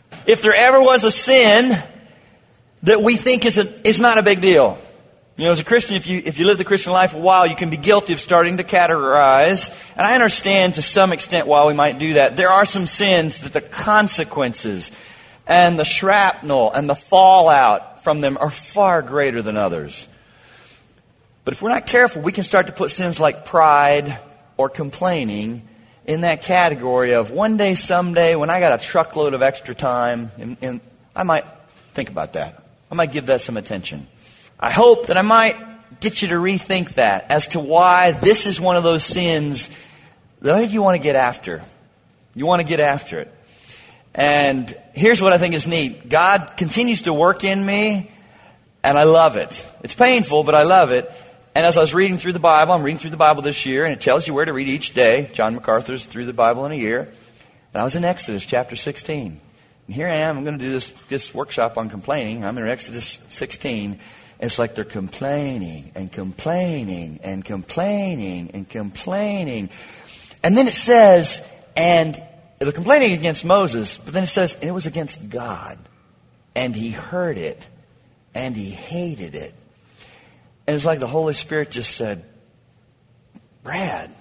If there ever was a sin that we think is not a big deal. You know, as a Christian, if you live the Christian life a while, you can be guilty of starting to categorize. And I understand to some extent why we might do that. There are some sins that the consequences and the shrapnel and the fallout from them are far greater than others. But if we're not careful, we can start to put sins like pride or complaining in that category of one day, someday, when I got a truckload of extra time, and I might think about that. I might give that some attention. I hope that I might get you to rethink that as to why this is one of those sins that I think you want to get after. You want to get after it. And here's what I think is neat. God continues to work in me, and I love it. It's painful, but I love it. And as I was reading through the Bible, I'm reading through the Bible this year, and it tells you where to read each day. John MacArthur's Through the Bible in a Year. And I was in Exodus chapter 16. And here I am. I'm going to do this workshop on complaining. I'm in Exodus 16. It's like they're complaining and complaining and complaining and complaining. And then it says, and they're complaining against Moses, but then it says, and it was against God. And he heard it. And he hated it. And it's like the Holy Spirit just said, Brad,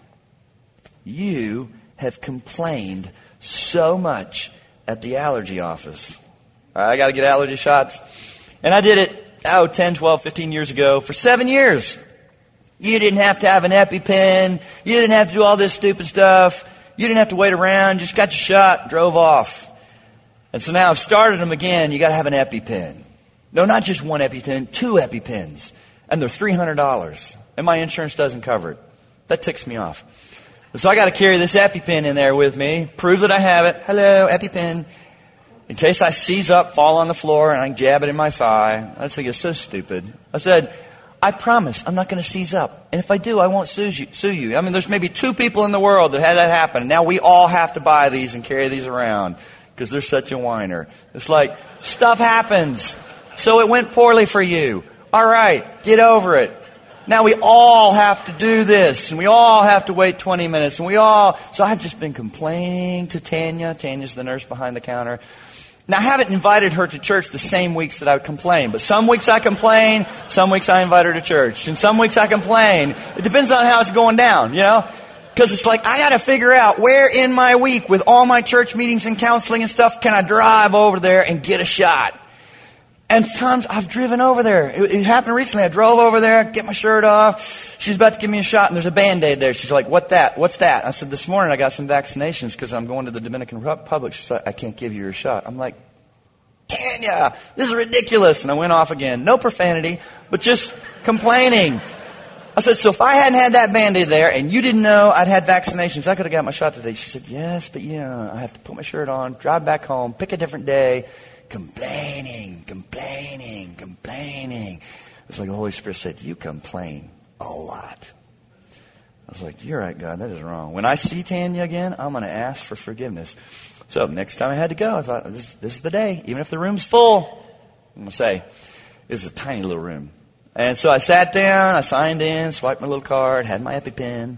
you have complained so much at the allergy office. All right, I got to get allergy shots. And I did it, 10, 12, 15 years ago for 7 years. You didn't have to have an EpiPen. You didn't have to do all this stupid stuff. You didn't have to wait around. Just got your shot, drove off. And so now I've started them again. You got to have an EpiPen. No, not just one EpiPen, 2 EpiPens. And they're $300. And my insurance doesn't cover it. That ticks me off. So I got to carry this EpiPen in there with me. Prove that I have it. Hello, EpiPen. In case I seize up, fall on the floor, and I can jab it in my thigh. I just think it's so stupid. I said, I promise I'm not going to seize up. And if I do, I won't sue you. I mean, there's maybe 2 people in the world that had that happen. And now we all have to buy these and carry these around because they're such a whiner. It's like, stuff happens. So it went poorly for you. All right, get over it. Now we all have to do this, and we all have to wait 20 minutes, and so I've just been complaining to Tanya. Tanya's the nurse behind the counter. Now, I haven't invited her to church the same weeks that I would complain, but some weeks I complain, some weeks I invite her to church, and some weeks I complain. It depends on how it's going down, you know? Because it's like, I got to figure out where in my week, with all my church meetings and counseling and stuff, can I drive over there and get a shot? And times I've driven over there. It happened recently. I drove over there, get my shirt off. She's about to give me a shot, and there's a Band-Aid there. She's like, What's that? I said, this morning I got some vaccinations because I'm going to the Dominican Republic. She said, I can't give you your shot. I'm like, Tanya, this is ridiculous. And I went off again. No profanity, but just complaining. I said, so if I hadn't had that Band-Aid there and you didn't know I'd had vaccinations, I could have got my shot today. She said, yes, but I have to put my shirt on, drive back home, pick a different day. Complaining. It's like the Holy Spirit said, you complain a lot. I was like, you're right, God, that is wrong. When I see Tanya again, I'm going to ask for forgiveness. So next time I had to go, I thought, this is the day. Even if the room's full, I'm going to say, this is a tiny little room. And so I sat down, I signed in, swiped my little card, had my EpiPen.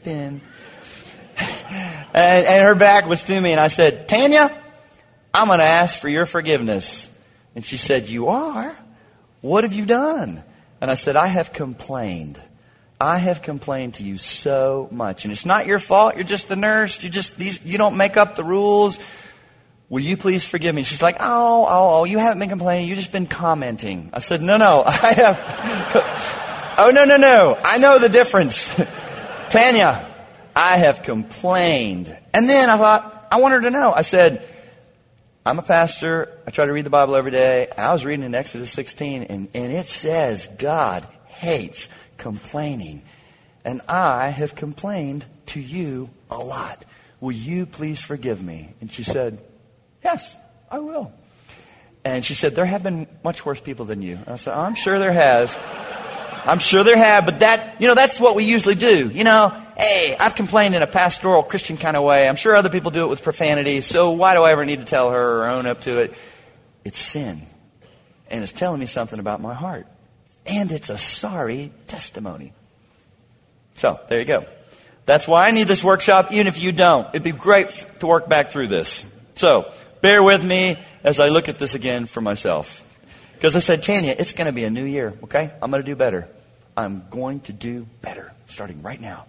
and her back was to me, and I said, Tanya, I'm going to ask for your forgiveness. And she said, you are? What have you done? And I said, I have complained. I have complained to you so much. And it's not your fault. You're just the nurse. You don't make up the rules. Will you please forgive me? She's like, oh, you haven't been complaining. You've just been commenting. I said, no, I have. Oh, no. I know the difference. Tanya, I have complained. And then I thought, I want her to know. I said, I'm a pastor. I try to read the Bible every day. And I was reading in Exodus 16, and it says God hates complaining. And I have complained to you a lot. Will you please forgive me? And she said, yes, I will. And she said, there have been much worse people than you. I said, I'm sure there has. I'm sure there have, but that's what we usually do. Hey, I've complained in a pastoral Christian kind of way. I'm sure other people do it with profanity, so why do I ever need to tell her or own up to it? It's sin. And it's telling me something about my heart. And it's a sorry testimony. So, there you go. That's why I need this workshop, even if you don't. It'd be great to work back through this. So, bear with me as I look at this again for myself. Because I said, Tanya, it's going to be a new year, okay? I'm going to do better. I'm going to do better, starting right now.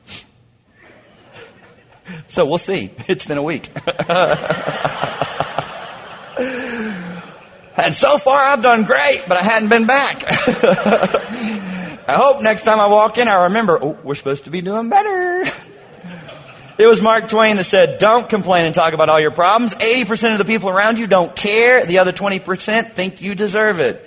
So we'll see. It's been a week. And so far I've done great, but I hadn't been back. I hope next time I walk in, I remember, we're supposed to be doing better. It was Mark Twain that said, don't complain and talk about all your problems. 80% of the people around you don't care. The other 20% think you deserve it.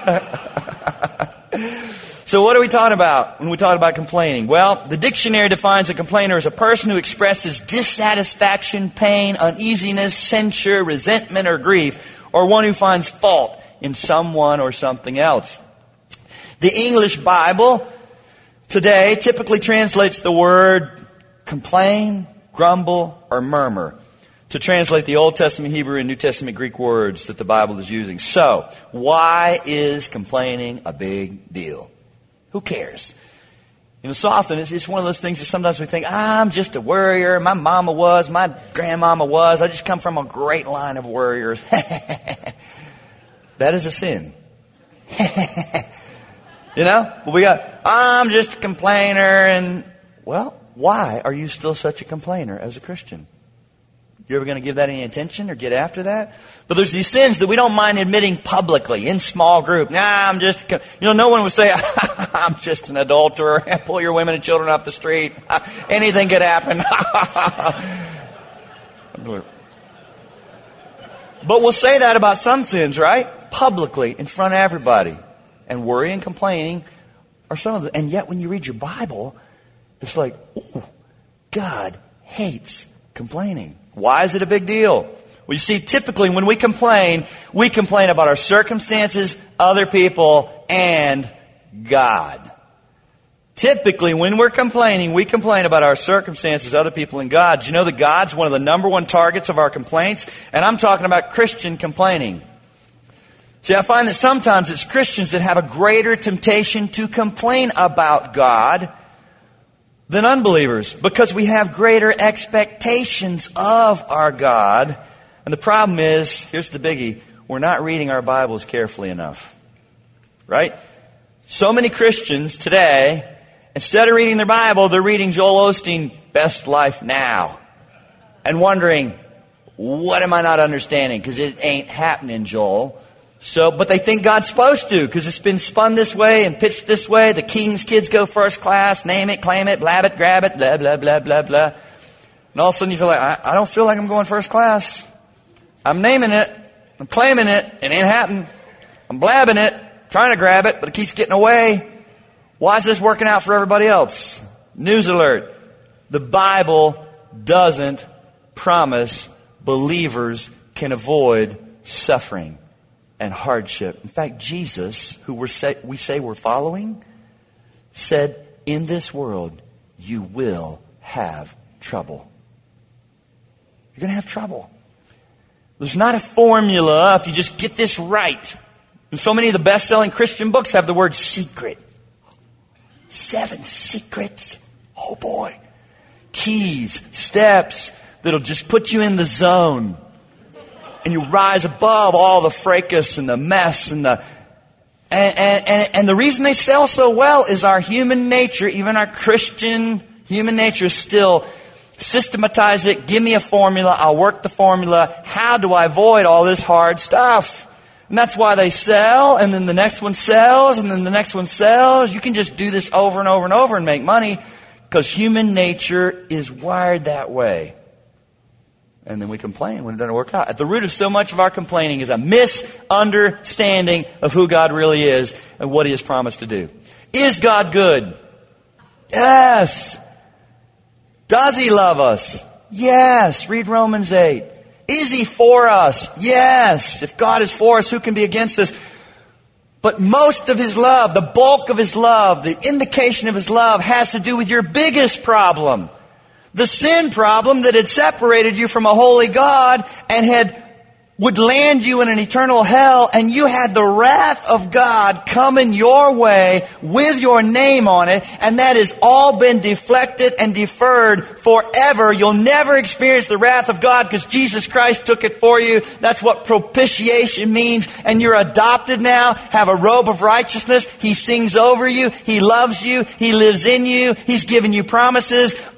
So what are we talking about when we talk about complaining? Well, the dictionary defines a complainer as a person who expresses dissatisfaction, pain, uneasiness, censure, resentment, or grief, or one who finds fault in someone or something else. The English Bible today typically translates the word complain, grumble, or murmur to translate the Old Testament Hebrew and New Testament Greek words that the Bible is using. So, why is complaining a big deal? Who cares? You know, so often it's just one of those things that sometimes we think, I'm just a worrier. My mama was, my grandmama was. I just come from a great line of worriers. That is a sin. You know? I'm just a complainer. And, well, why are you still such a complainer as a Christian? You ever going to give that any attention or get after that? But there's these sins that we don't mind admitting publicly in small group. No one would say, I'm just an adulterer. Pull your women and children off the street. Anything could happen. But we'll say that about some sins, right? Publicly, in front of everybody. And worry and complaining are some of them. And yet when you read your Bible, it's like, God hates complaining. Why is it a big deal? Well, you see, typically when we complain about our circumstances, other people, and God. Typically, when we're complaining, we complain about our circumstances, other people, and God. Do you know that God's one of the number one targets of our complaints? And I'm talking about Christian complaining. See, I find that sometimes it's Christians that have a greater temptation to complain about God than unbelievers, because we have greater expectations of our God. And the problem is, here's the biggie, we're not reading our Bibles carefully enough. Right? So many Christians today, instead of reading their Bible, they're reading Joel Osteen, Best Life Now, and wondering, what am I not understanding? Because it ain't happening, Joel. But they think God's supposed to, because it's been spun this way and pitched this way. The king's kids go first class, name it, claim it, blab it, grab it, blah, blah, blah, blah, blah. And all of a sudden you feel like, I don't feel like I'm going first class. I'm naming it, I'm claiming it, it ain't happening. I'm blabbing it, trying to grab it, but it keeps getting away. Why is this working out for everybody else? News alert. The Bible doesn't promise believers can avoid suffering and hardship. In fact, Jesus, who we say we're following, said, in this world, you will have trouble. You're going to have trouble. There's not a formula if you just get this right. And so many of the best-selling Christian books have the word secret. 7 secrets. Oh boy. Keys, steps that'll just put you in the zone. And you rise above all the fracas and the mess and the reason they sell so well is our human nature, even our Christian human nature, is still systematize it. Give me a formula. I'll work the formula. How do I avoid all this hard stuff? And that's why they sell, and then the next one sells, and then the next one sells. You can just do this over and over and over and make money, because human nature is wired that way. And then we complain when it doesn't work out. At the root of so much of our complaining is a misunderstanding of who God really is and what He has promised to do. Is God good? Yes. Does He love us? Yes. Read Romans 8. Is He for us? Yes. If God is for us, who can be against us? But most of His love, the bulk of His love, the indication of His love has to do with your biggest problem. The sin problem that had separated you from a holy God and had would land you in an eternal hell, and you had the wrath of God coming your way with your name on it, and that has all been deflected and deferred forever. You'll never experience the wrath of God because Jesus Christ took it for you. That's what propitiation means. And you're adopted now, have a robe of righteousness. He sings over you. He loves you. He lives in you. He's given you promises.